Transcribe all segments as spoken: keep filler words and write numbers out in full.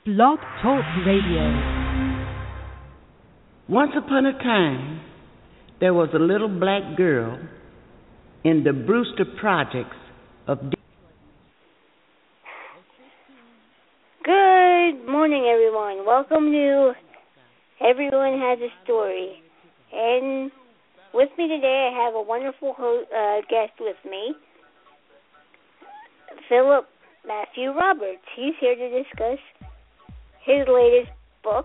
Blog Talk Radio. Once upon a time, there was a little black girl in the Brewster Projects of D- Good morning, everyone. Welcome to Everyone Has a Story. And with me today, I have a wonderful ho- uh, guest with me, Philip Matthew Roberts. He's here to discuss his latest book.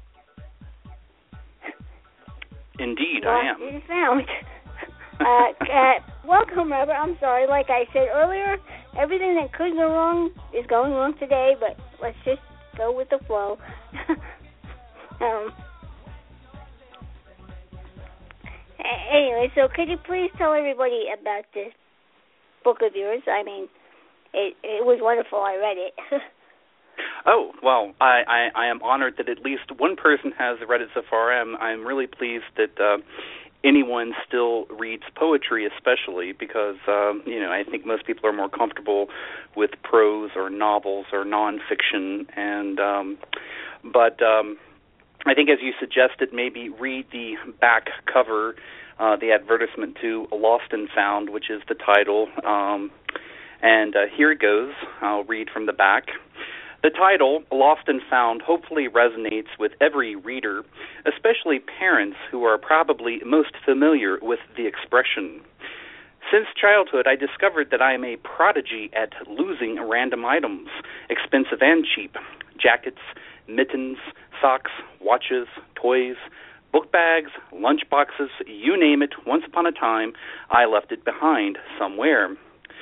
Indeed, Lost I am. and Found. uh, uh, welcome, Robert. I'm sorry. Like I said earlier, everything that could go wrong is going wrong today, but let's just go with the flow. um, anyway, so could you please tell everybody about this book of yours? I mean, it, it was wonderful. I read it. Oh, well, I, I, I am honored that at least one person has read it so far. I'm, I'm really pleased that uh, anyone still reads poetry, especially because, um, you know, I think most people are more comfortable with prose or novels or nonfiction. And um, but um, I think, as you suggested, maybe read the back cover, uh, the advertisement to Lost and Found, which is the title. Um, and uh, here it goes. I'll read from the back. The title, Lost and Found, hopefully resonates with every reader, especially parents who are probably most familiar with the expression. Since childhood, I discovered that I am a prodigy at losing random items, expensive and cheap, jackets, mittens, socks, watches, toys, book bags, lunch boxes, you name it. Once upon a time, I left it behind somewhere.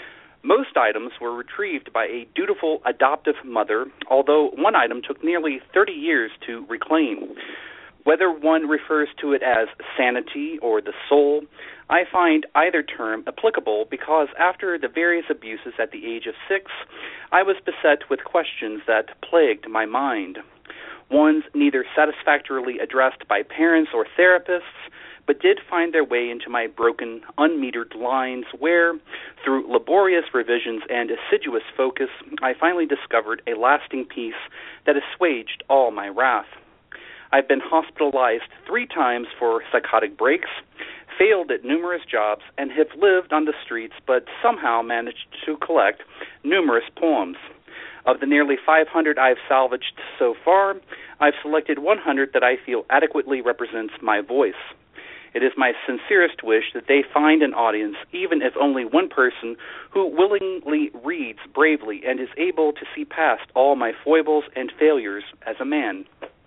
Most items were retrieved by a dutiful adoptive mother, although one item took nearly thirty years to reclaim. Whether one refers to it as sanity or the soul, I find either term applicable because after the various abuses at the age of six, I was beset with questions that plagued my mind. Ones neither satisfactorily addressed by parents or therapists, but did find their way into my broken, unmetered lines where, through laborious revisions and assiduous focus, I finally discovered a lasting peace that assuaged all my wrath. I've been hospitalized three times for psychotic breaks, failed at numerous jobs, and have lived on the streets, but somehow managed to collect numerous poems. Of the nearly five hundred I've salvaged so far, I've selected one hundred that I feel adequately represents my voice. It is my sincerest wish that they find an audience, even if only one person, who willingly reads bravely and is able to see past all my foibles and failures as a man.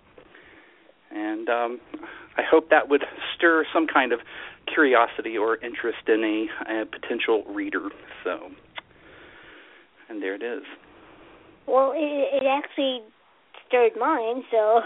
And um, I hope that would stir some kind of curiosity or interest in a, a potential reader. So, and there it is. Well, it, it actually stirred mine, so...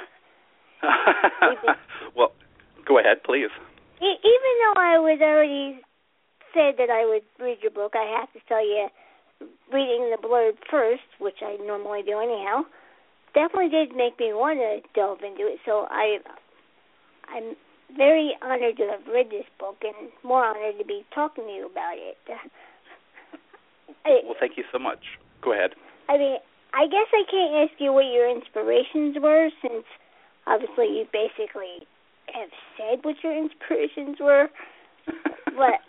Well, go ahead, please. Even though I was already said that I would read your book, I have to tell you, reading the blurb first, which I normally do anyhow, definitely did make me want to delve into it. So I, I'm very honored to have read this book and more honored to be talking to you about it. I, well, thank you so much. Go ahead. I mean, I guess I can't ask you what your inspirations were, since obviously you basically have said what your inspirations were, but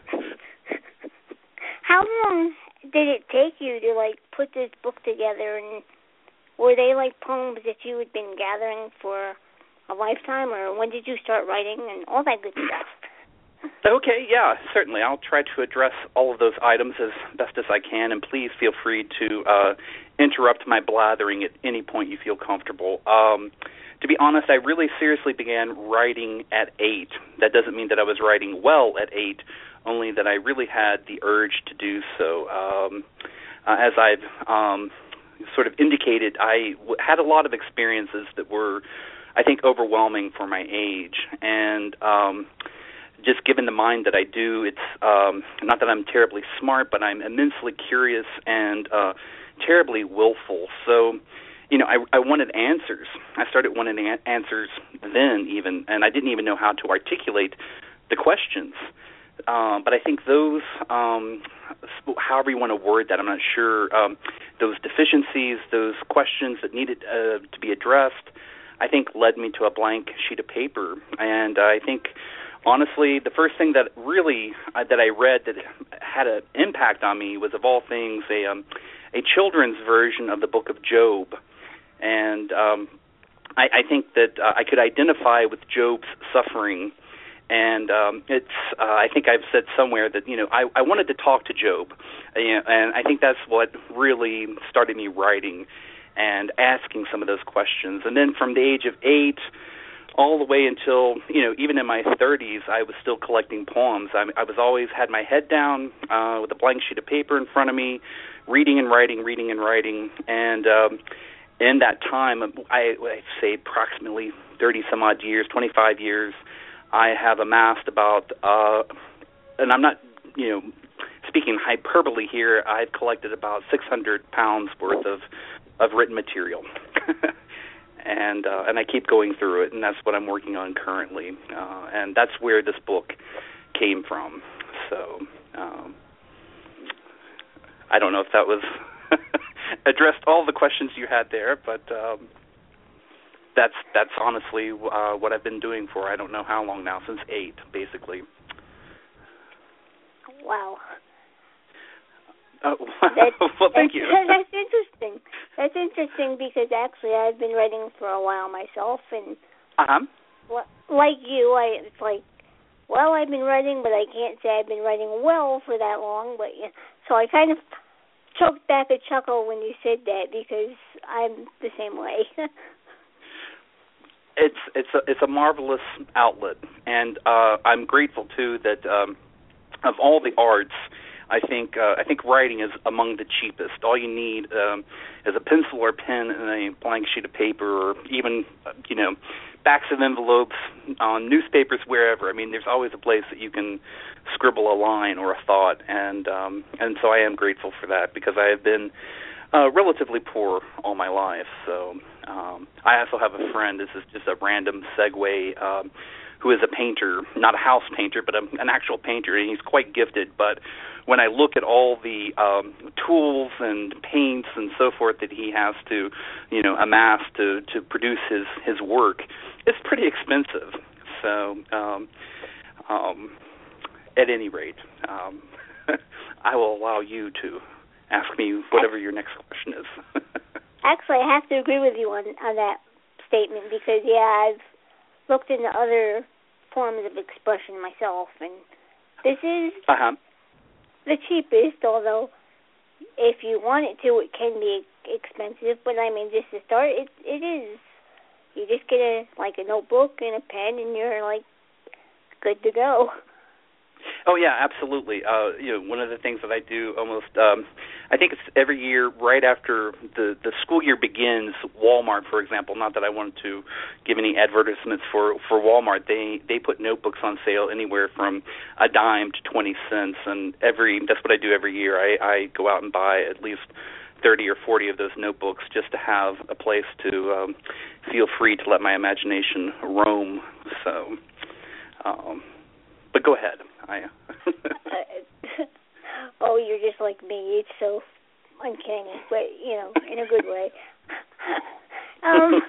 how long did it take you to, like, put this book together, and were they, like, poems that you had been gathering for a lifetime, or when did you start writing, and all that good stuff? Okay, yeah, certainly. I'll try to address all of those items as best as I can, and please feel free to uh, interrupt my blathering at any point you feel comfortable. Um To be honest, I really seriously began writing at eight. That doesn't mean that I was writing well at eight, only that I really had the urge to do so. Um, uh, as I've um, sort of indicated, I w- had a lot of experiences that were, I think, overwhelming for my age. And um, just given the mind that I do, it's um, not that I'm terribly smart, but I'm immensely curious and uh, terribly willful. So, you know, I, I wanted answers. I started wanting an- answers then even, and I didn't even know how to articulate the questions. Um, but I think those, um, however you want to word that, I'm not sure, um, those deficiencies, those questions that needed uh, to be addressed, I think led me to a blank sheet of paper. And I think, honestly, the first thing that really uh, that I read that had an impact on me was, of all things, a um, a children's version of the Book of Job. And um, I, I think that uh, I could identify with Job's suffering. And um, it's, uh, I think I've said somewhere that, you know, I, I wanted to talk to Job. And I think that's what really started me writing and asking some of those questions. And then from the age of eight all the way until, you know, even in my thirties, I was still collecting poems. I, I was always had my head down uh, with a blank sheet of paper in front of me, reading and writing, reading and writing. And um, in that time, I, I say approximately thirty some odd years, twenty-five years, I have amassed about, uh, and I'm not, you know, speaking hyperbole here, I've collected about six hundred pounds worth of, of written material. and uh, and I keep going through it, and that's what I'm working on currently. Uh, and that's where this book came from. So um, I don't know if that was addressed all the questions you had there, but um, that's that's honestly uh, what I've been doing for I don't know how long now, since eight, basically. Wow. Uh, well, thank you. That's interesting. That's interesting because actually I've been writing for a while myself, and uh-huh. like you, I it's like, well, I've been writing, but I can't say I've been writing well for that long. But yeah, so I kind of choked back a chuckle when you said that because I'm the same way. it's it's a it's a marvelous outlet, and uh, I'm grateful too that um, of all the arts, I think uh, I think writing is among the cheapest. All you need um, is a pencil or pen and a blank sheet of paper, or even uh, you know, backs of envelopes on newspapers, wherever. I mean, there's always a place that you can scribble a line or a thought, and um, and so I am grateful for that because I have been uh, relatively poor all my life. So um, I also have a friend. This is just a random segue. Um, who is a painter, not a house painter, but a, an actual painter, and he's quite gifted. But when I look at all the um, tools and paints and so forth that he has to, you know, amass to, to produce his, his work, it's pretty expensive. So um, um, at any rate, um, I will allow you to ask me whatever your next question is. Actually, I have to agree with you on, on that statement because, yeah, I've looked into other forms of expression myself, and this is uh-huh. the cheapest, although if you want it to, it can be expensive, but I mean, just to start, it it is. You just get a like a notebook and a pen, and you're like good to go. Oh yeah, absolutely. Uh, you know, one of the things that I do almost, um, I think it's every year right after the, the school year begins. Walmart, for example, not that I wanted to give any advertisements for, for Walmart, they they put notebooks on sale anywhere from a dime to twenty cents, and every that's what I do every year. I, I go out and buy at least thirty or forty of those notebooks just to have a place to um, feel free to let my imagination roam. So, um, but go ahead. I, uh, oh, you're just like me. It's so uncanny, but, you know, in a good way. um,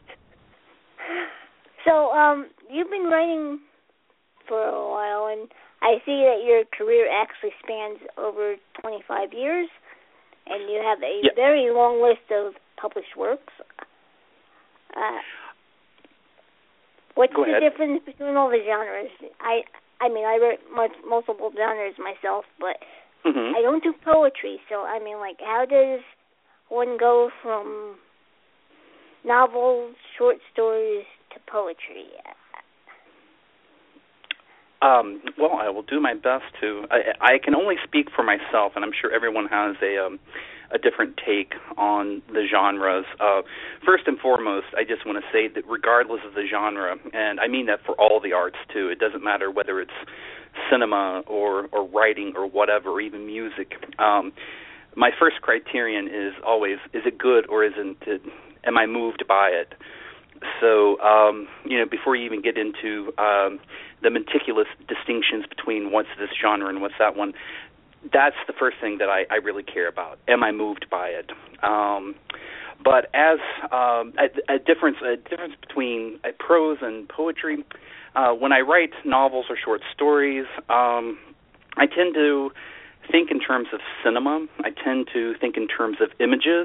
so, um, you've been writing for a while, and I see that your career actually spans over twenty-five years, and you have a yep. very long list of published works. Uh, what's Go the ahead. difference between all the genres? I I mean, I write much, multiple genres myself, but mm-hmm. I don't do poetry. So, I mean, like, how does one go from novels, short stories, to poetry? Um, well, I will do my best to. I, I can only speak for myself, and I'm sure everyone has a um, a different take on the genres. Uh, first and foremost, I just want to say that regardless of the genre, and I mean that for all the arts too, it doesn't matter whether it's cinema or, or writing or whatever, or even music. Um, my first criterion is always, is it good or isn't it? Am I moved by it? So, um, you know, before you even get into um, the meticulous distinctions between what's this genre and what's that one, that's the first thing that I, I really care about. Am I moved by it? Um, but as um, a, a difference, a difference between uh, prose and poetry. Uh, when I write novels or short stories, um, I tend to think in terms of cinema. I tend to think in terms of images.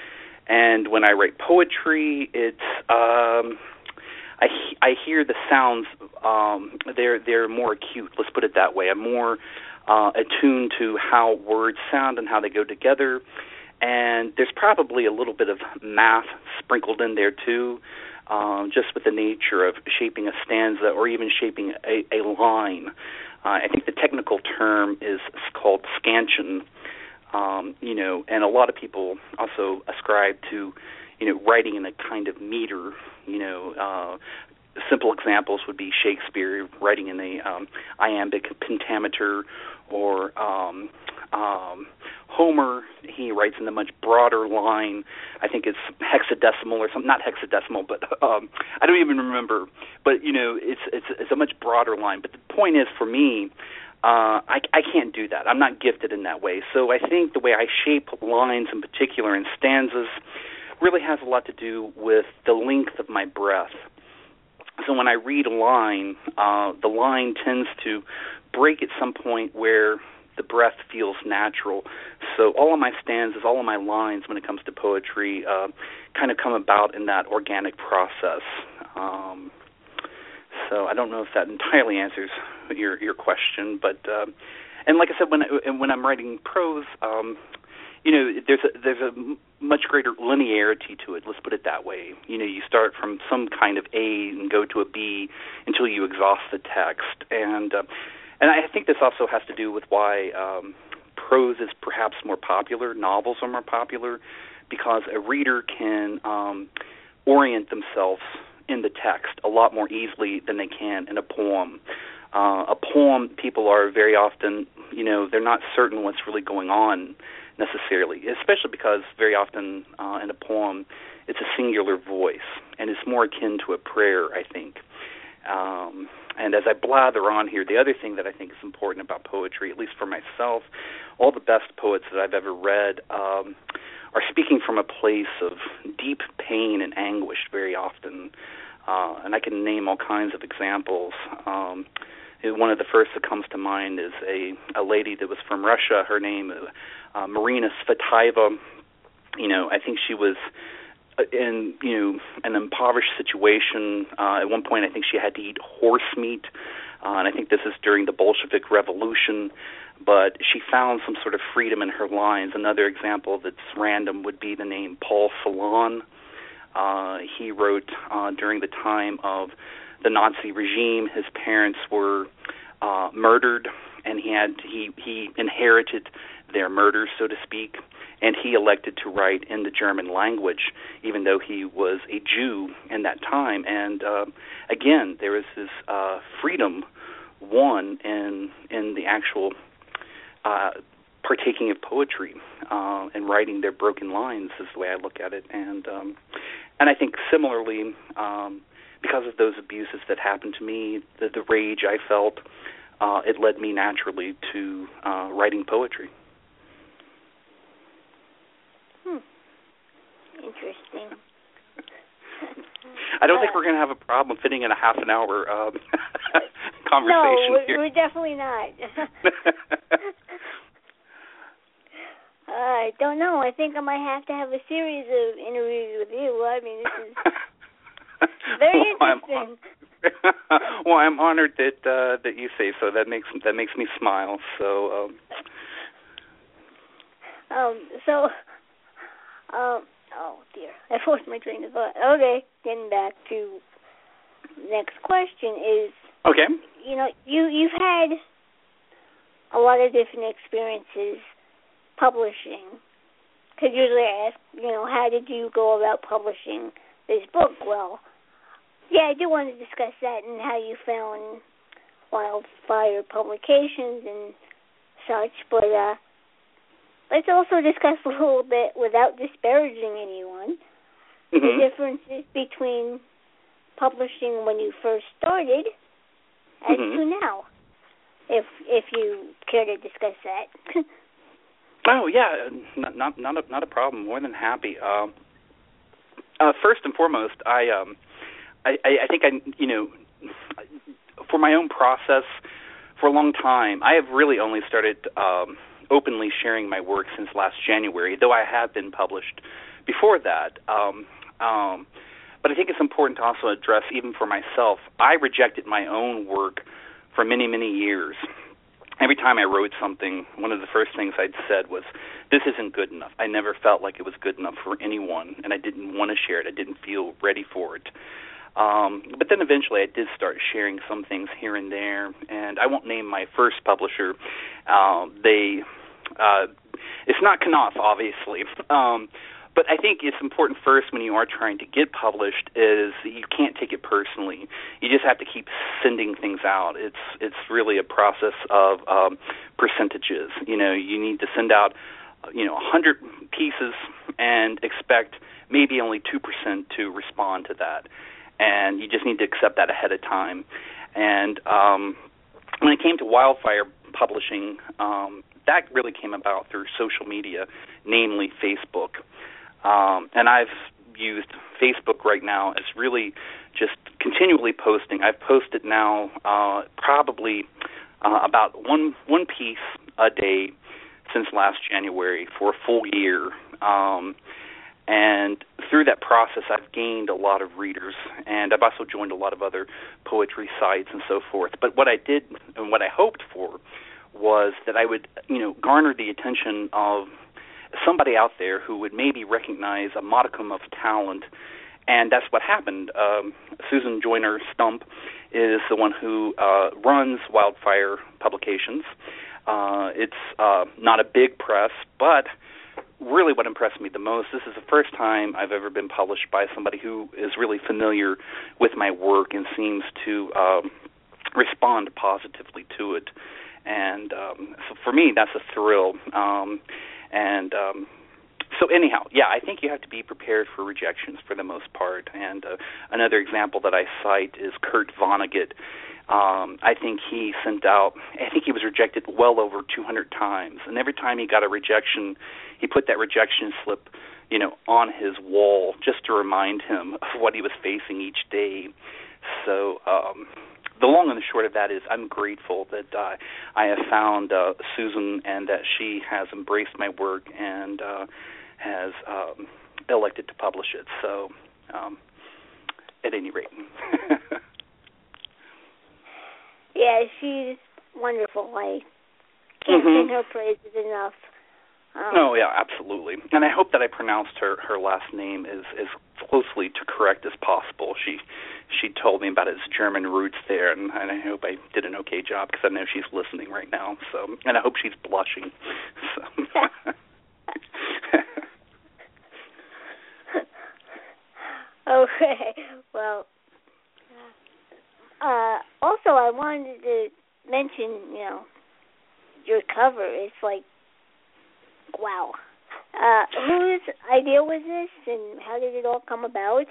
And when I write poetry, it's um, I I hear the sounds. Um, they're they're more acute. Let's put it that way. I'm more uh, attuned to how words sound and how they go together. And there's probably a little bit of math sprinkled in there too, um, just with the nature of shaping a stanza or even shaping a, a line. Uh, I think the technical term is called scansion. Um, you know, and a lot of people also ascribe to, you know, writing in a kind of meter. You know, uh, simple examples would be Shakespeare writing in a um, iambic pentameter, or um, um, Homer, he writes in a much broader line. I think it's hexadecimal or something, not hexadecimal, but um, I don't even remember. But, you know, it's, it's, it's a much broader line. But the point is, for me, Uh, I, I can't do that. I'm not gifted in that way. So I think the way I shape lines in particular and stanzas really has a lot to do with the length of my breath. So when I read a line, uh, the line tends to break at some point where the breath feels natural. So all of my stanzas, all of my lines when it comes to poetry uh, kind of come about in that organic process. Um, so I don't know if that entirely answers your your question, but uh, and like I said, when I, when I'm writing prose, um, you know, there's a, there's a much greater linearity to it. Let's put it that way. You know, you start from some kind of A and go to a B until you exhaust the text, and uh, and I think this also has to do with why um, prose is perhaps more popular, novels are more popular, because a reader can um, orient themselves in the text a lot more easily than they can in a poem. Uh, a poem, people are very often, you know, they're not certain what's really going on necessarily, especially because very often uh, in a poem it's a singular voice, and it's more akin to a prayer, I think. Um, and as I blather on here, the other thing that I think is important about poetry, at least for myself, all the best poets that I've ever read um, are speaking from a place of deep pain and anguish very often. Uh, and I can name all kinds of examples. Um, one of the first that comes to mind is a, a lady that was from Russia. Her name, uh, Marina Tsvetaeva. You know, I think she was in, you know, an impoverished situation. Uh, at one point, I think she had to eat horse meat, uh, and I think this is during the Bolshevik Revolution. But she found some sort of freedom in her lines. Another example that's random would be the name Paul Celan. Uh, he wrote uh, during the time of the Nazi regime. His parents were uh, murdered, and he had he he inherited their murders, so to speak. And he elected to write in the German language, even though he was a Jew in that time. And uh, again, there is this uh, freedom won in in the actual uh, partaking of poetry uh, and writing their broken lines, is the way I look at it. And um, and I think similarly, um, because of those abuses that happened to me, the, the rage I felt, uh, it led me naturally to uh, writing poetry. Hmm. Interesting. I don't uh, think we're going to have a problem fitting in a half an hour um, conversation no, we're, here. we're definitely not. I don't know. I think I might have to have a series of interviews with you. I mean, this is very well, interesting. I'm, well, I'm honored that uh, that you say so. That makes that makes me smile. So. Um, um. So. Um. Oh dear, I lost my train of thought. Okay, getting back to the next question is. Okay. You know, you you've had a lot of different experiences publishing. Because usually I ask, you know, how did you go about publishing this book? Well, yeah, I do want to discuss that and how you found Wildfire Publications and such, but uh, let's also discuss a little bit, without disparaging anyone, mm-hmm. the differences between publishing when you first started as mm-hmm. to now. if if you care to discuss that. Oh yeah, not not not a, not a problem. More than happy. Um, uh, first and foremost, I um, I, I think I you know, for my own process, for a long time, I have really only started um, openly sharing my work since last January, though I have been published before that. Um, um, but I think it's important to also address, even for myself, I rejected my own work for many, many years. Every time I wrote something, one of the first things I'd said was, this isn't good enough. I never felt like it was good enough for anyone, and I didn't want to share it. I didn't feel ready for it. Um, but then eventually I did start sharing some things here and there, and I won't name my first publisher. Uh, they, uh, it's not Knopf, obviously. Um, but I think it's important first when you are trying to get published is you can't take it personally. You just have to keep sending things out. It's it's really a process of um, percentages. You know, you need to send out, you know, one hundred pieces and expect maybe only two percent to respond to that. And you just need to accept that ahead of time. And um, when it came to Wildfire Publishing, um, that really came about through social media, namely Facebook. Um, and I've used Facebook right now as really just continually posting. I've posted now uh, probably uh, about one one piece a day since last January for a full year. Um, and through that process, I've gained a lot of readers, and I've also joined a lot of other poetry sites and so forth. But what I did and what I hoped for was that I would, you know, garner the attention of somebody out there who would maybe recognize a modicum of talent, and that's what happened. Um, Susan Joyner Stump is the one who uh, runs Wildfire Publications. Uh, it's uh, not a big press, but really what impressed me the most, this is the first time I've ever been published by somebody who is really familiar with my work and seems to um, respond positively to it. And um, so for me, that's a thrill. Um, and um, so anyhow, yeah, I think you have to be prepared for rejections for the most part. And uh, another example that I cite is Kurt Vonnegut. Um, I think he sent out, I think he was rejected well over two hundred times. And every time he got a rejection, he put that rejection slip, you know, on his wall just to remind him of what he was facing each day. So um, the long and the short of that is I'm grateful that uh, I have found uh, Susan and that she has embraced my work and uh, has um, elected to publish it. So um, at any rate. Yeah, she's wonderful. I can't mm-hmm. sing her praises enough. Um, oh, yeah, absolutely. And I hope that I pronounced her, her last name as, as closely to correct as possible. She she told me about its German roots there, and, and I hope I did an okay job because I know she's listening right now. So, and I hope she's blushing. So. Okay, well... Uh, also, I wanted to mention, you know, your cover. It's like, wow. Uh, whose idea was this, and how did it all come about?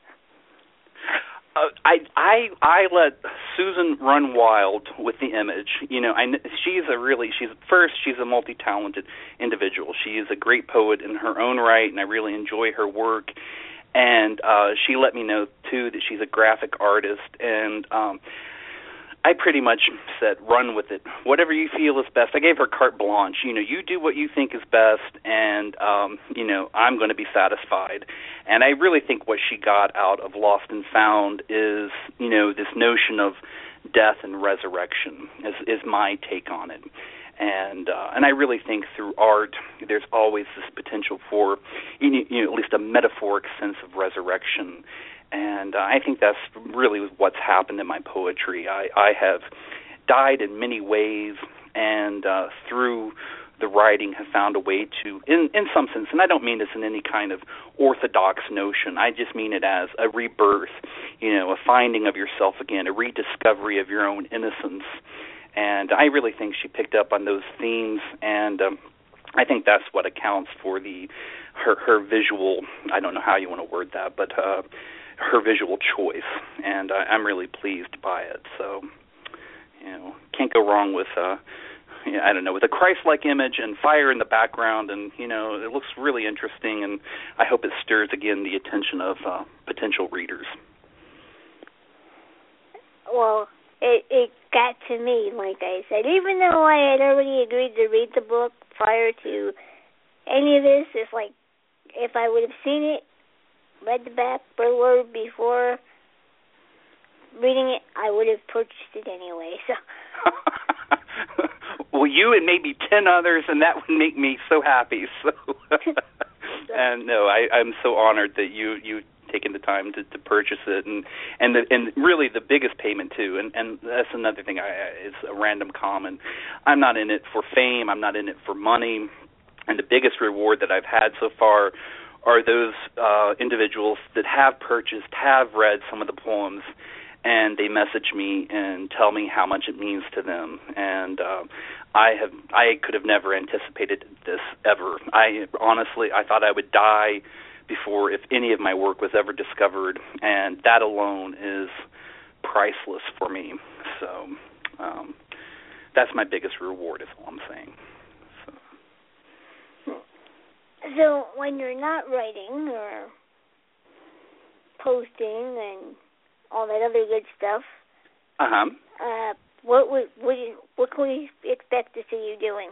Uh, I I I let Susan run wild with the image. You know, I, she's a really she's first she's a multi-talented individual. She is a great poet in her own right, and I really enjoy her work. And uh, she let me know, too, that she's a graphic artist. And um, I pretty much said, run with it. Whatever you feel is best. I gave her carte blanche. You know, you do what you think is best, and, um, you know, I'm going to be satisfied. And I really think what she got out of Lost and Found is, you know, this notion of death and resurrection is, is my take on it. And uh, and I really think through art, there's always this potential for, you know, at least a metaphoric sense of resurrection. And uh, I think that's really what's happened in my poetry. I, I have died in many ways, and uh, through the writing have found a way to, in, in some sense, and I don't mean this in any kind of orthodox notion, I just mean it as a rebirth, you know, a finding of yourself again, a rediscovery of your own innocence. And I really think she picked up on those themes, and um, I think that's what accounts for the her, her visual, I don't know how you want to word that, but uh, her visual choice, and I, I'm really pleased by it. So, know, can't go wrong with, uh, yeah, I don't know, with a Christ-like image and fire in the background, and, you know, it looks really interesting, and I hope it stirs, again, the attention of uh, potential readers. Well, it, it got to me, like I said. Even though I had already agreed to read the book prior to any of this, it's like if I would have seen it, read the back word before reading it, I would have purchased it anyway. So. Well, you and maybe ten others, and that would make me so happy. So, and no, I, I'm so honored that you you taken the time to, to purchase it, and and the, and really the biggest payment too. And and that's another thing. I is a random comment. I'm not in it for fame. I'm not in it for money. And the biggest reward that I've had so far are those uh, individuals that have purchased, have read some of the poems, and they message me and tell me how much it means to them. And uh, I have, I could have never anticipated this ever. I honestly, I thought I would die before if any of my work was ever discovered, and that alone is priceless for me. So um, that's my biggest reward, is all I'm saying. So when you're not writing or posting and all that other good stuff, uh-huh. uh, what would what, what can we expect to see you doing?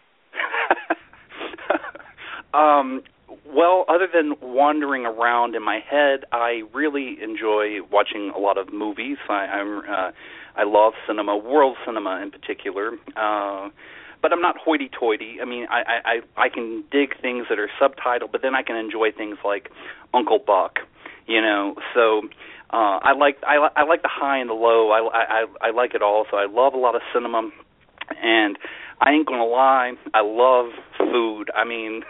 um, well, other than wandering around in my head, I really enjoy watching a lot of movies. I, I'm uh, I love cinema, world cinema in particular. Uh, But I'm not hoity-toity. I mean, I, I, I can dig things that are subtitled, but then I can enjoy things like Uncle Buck, you know. So uh, I like I, I like the high and the low. I, I, I like it all. So I love a lot of cinema, and I ain't gonna lie, I love food. I mean,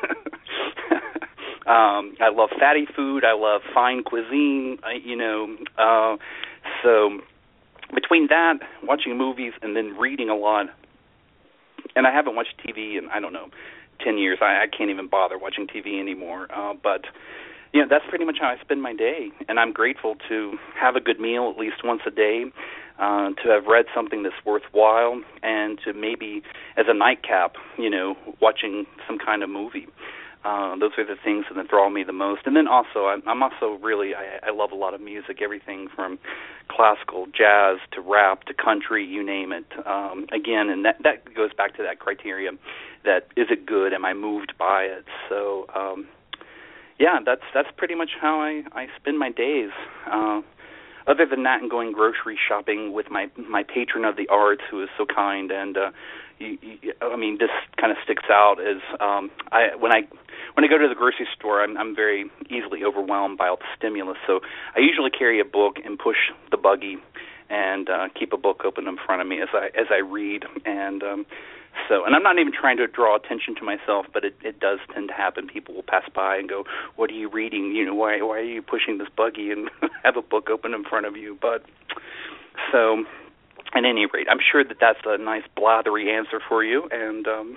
um, I love fatty food. I love fine cuisine. You know, uh, so between that, watching movies, and then reading a lot. And I haven't watched T V in, I don't know, ten years. I, I can't even bother watching T V anymore. Uh, but, you know, that's pretty much how I spend my day. And I'm grateful to have a good meal at least once a day, uh, to have read something that's worthwhile, and to maybe, as a nightcap, you know, watching some kind of movie. Uh, those are the things that enthrall me the most. And then also, I'm, I'm also really, I, I love a lot of music, everything from classical, jazz, to rap, to country, you name it. Um, again, and that, that goes back to that criteria, that is it good, am I moved by it? So, um, yeah, that's that's pretty much how I, I spend my days. Uh, other than that, and going grocery shopping with my, my patron of the arts, who is so kind, and uh, you, you, I mean, this kind of sticks out as um, I when I when I go to the grocery store, I'm, I'm very easily overwhelmed by all the stimulus. So I usually carry a book and push the buggy, and uh, keep a book open in front of me as I as I read. And um, so, and I'm not even trying to draw attention to myself, but it, it does tend to happen. People will pass by and go, "What are you reading? You know, why why are you pushing this buggy and have a book open in front of you?" But so. At any rate, I'm sure that that's a nice blathery answer for you. And um,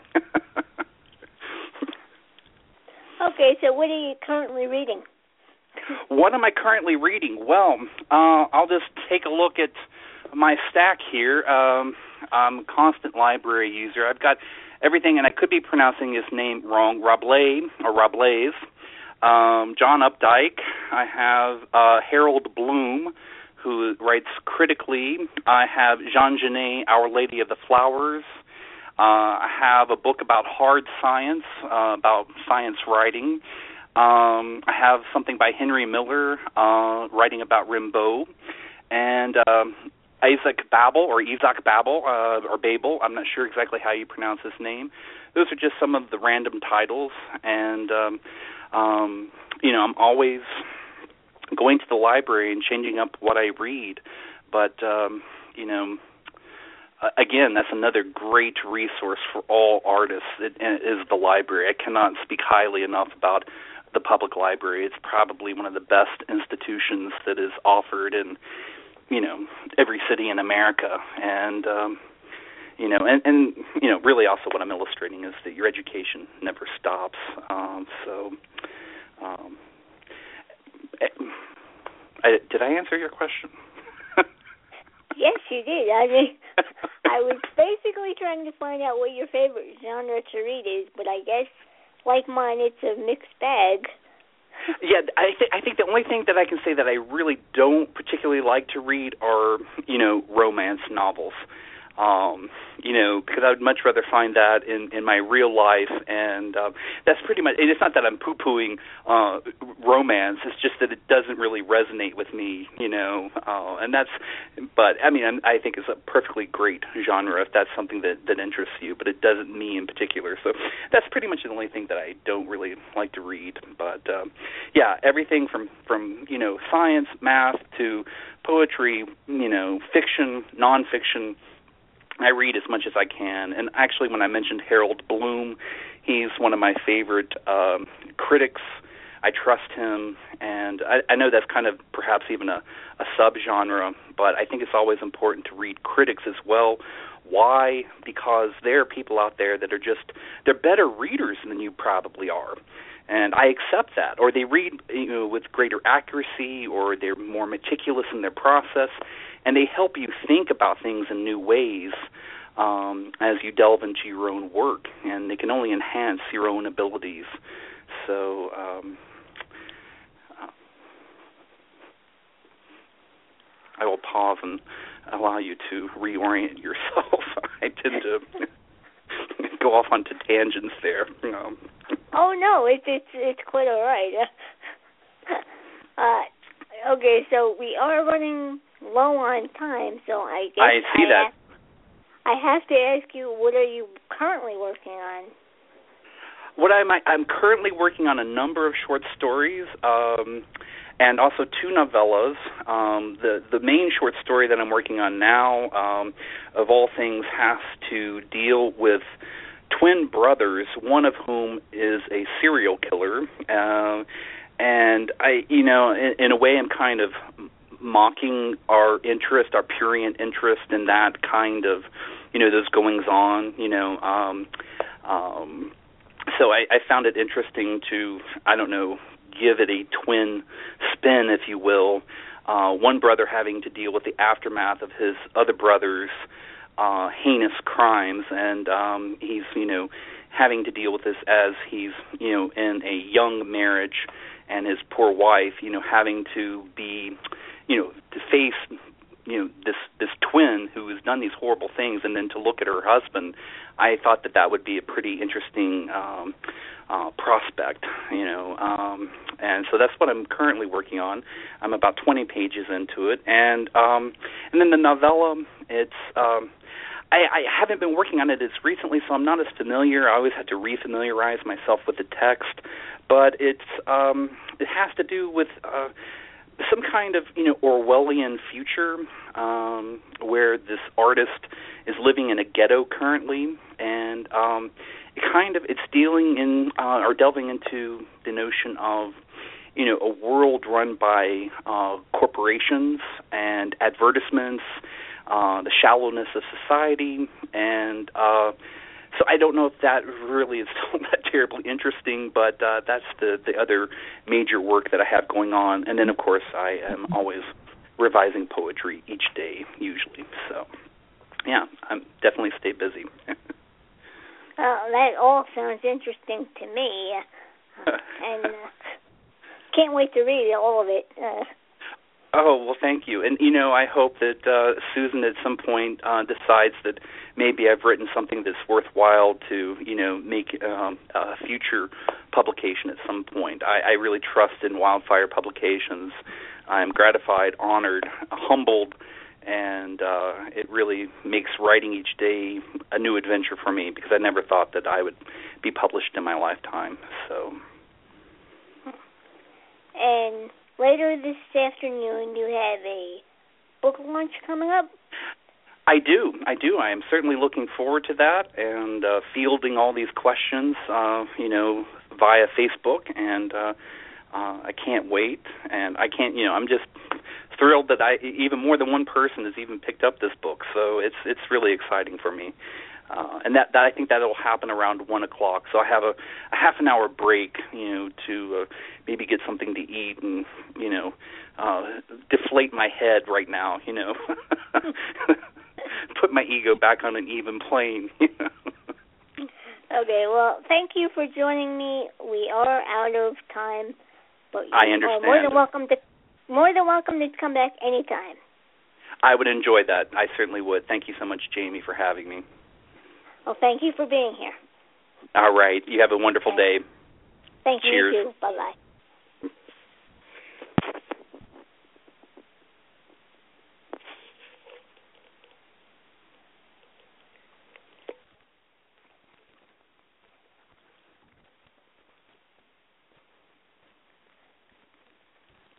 okay, so what are you currently reading? What am I currently reading? Well, uh, I'll just take a look at my stack here. Um, I'm a constant library user. I've got everything, and I could be pronouncing his name wrong, Rabelais or Rabelais, um, John Updike. I have uh, Harold Bloom, who writes critically. I have Jean Genet, Our Lady of the Flowers. Uh, I have a book about hard science, uh, about science writing. Um, I have something by Henry Miller, uh, writing about Rimbaud. And um, Isaac Babel, or Isaac Babel, uh, or Babel, I'm not sure exactly how you pronounce his name. Those are just some of the random titles. And, um, um, you know, I'm always going to the library and changing up what I read. But, um, you know, again, that's another great resource for all artists. It, it is the library. I cannot speak highly enough about the public library. It's probably one of the best institutions that is offered in, you know, every city in America. And, um, you know, and, and, you know, really also what I'm illustrating is that your education never stops. Um, so, um, I, did I answer your question? Yes, you did. I mean, I was basically trying to find out what your favorite genre to read is, but I guess, like mine, it's a mixed bag. Yeah, I, th- I think the only thing that I can say that I really don't particularly like to read are, you know, romance novels. Um, you know, because I would much rather find that in, in my real life, and uh, that's pretty much. And it's not that I'm poo-pooing uh, romance; it's just that it doesn't really resonate with me, you know. Uh, and that's, but I mean, I'm, I think it's a perfectly great genre if that's something that, that interests you. But it doesn't me in particular. So that's pretty much the only thing that I don't really like to read. But um, yeah, everything from from you know science, math to poetry, you know, fiction, nonfiction. I read as much as I can, and actually when I mentioned Harold Bloom, he's one of my favorite um, critics. I trust him, and I, I know that's kind of perhaps even a, a subgenre, but I think it's always important to read critics as well. Why? Because there are people out there that are just, they're better readers than you probably are. And I accept that. Or they read you know, with greater accuracy, or they're more meticulous in their process, and they help you think about things in new ways um, as you delve into your own work, and they can only enhance your own abilities. So um, uh, I will pause and allow you to reorient yourself. I tend to go off onto tangents there. Um, oh no, it's it's it's quite all right. uh, okay, so we are running low on time, so I guess I see I that. Have, I have to ask you, what are you currently working on? What I'm I'm currently working on a number of short stories, um, and also two novellas. Um, the the main short story that I'm working on now, um, of all things, has to deal with twin brothers, one of whom is a serial killer, uh, and I, you know, in, in a way, I'm kind of mocking our interest, our prurient interest in that kind of, you know, those goings on, you know. Um, um, so I, I found it interesting to, I don't know, give it a twin spin, if you will. Uh, one brother having to deal with the aftermath of his other brother's uh, heinous crimes, and um, he's, you know, having to deal with this as he's, you know, in a young marriage, and his poor wife, you know, having to be, you know, to face, you know, this this twin who has done these horrible things, and then to look at her husband. I thought that that would be a pretty interesting um, uh, prospect, you know, um, and so that's what I'm currently working on. I'm about twenty pages into it, and um, and then the novella, it's. Um, I, I haven't been working on it as recently, so I'm not as familiar. I always had to refamiliarize myself with the text, but it's um, it has to do with uh, some kind of, you know, Orwellian future um, where this artist is living in a ghetto currently, and um, it kind of it's dealing in uh, or delving into the notion of, you know, a world run by uh, corporations and advertisements. Uh, the shallowness of society, and uh, so I don't know if that really is that terribly interesting, but uh, that's the, the other major work that I have going on. And then, of course, I am always revising poetry each day, usually. So, yeah, I'm definitely stay busy. Well, that all sounds interesting to me, uh, and uh, can't wait to read all of it. Uh, Oh, well, thank you. And, you know, I hope that uh, Susan at some point uh, decides that maybe I've written something that's worthwhile to, you know, make um, a future publication at some point. I, I really trust in Wildfire Publications. I'm gratified, honored, humbled, and uh, it really makes writing each day a new adventure for me, because I never thought that I would be published in my lifetime. So. And later this afternoon, you have a book launch coming up? I do. I do. I am certainly looking forward to that, and uh, fielding all these questions, uh, you know, via Facebook, and uh, uh, I can't wait. And I can't, you know, I'm just thrilled that I even more than one person has even picked up this book. So it's it's really exciting for me. Uh, and that, that I think that'll happen around one o'clock. So I have a, a half an hour break, you know, to uh, maybe get something to eat and, you know, uh, deflate my head right now, you know, put my ego back on an even plane. You know? Okay, well, thank you for joining me. We are out of time, but you I understand. are more than welcome to more than welcome to come back anytime. I would enjoy that. I certainly would. Thank you so much, Jamie, for having me. Well, thank you for being here. All right. You have a wonderful okay. day. Thank you. Cheers. You too. Bye-bye.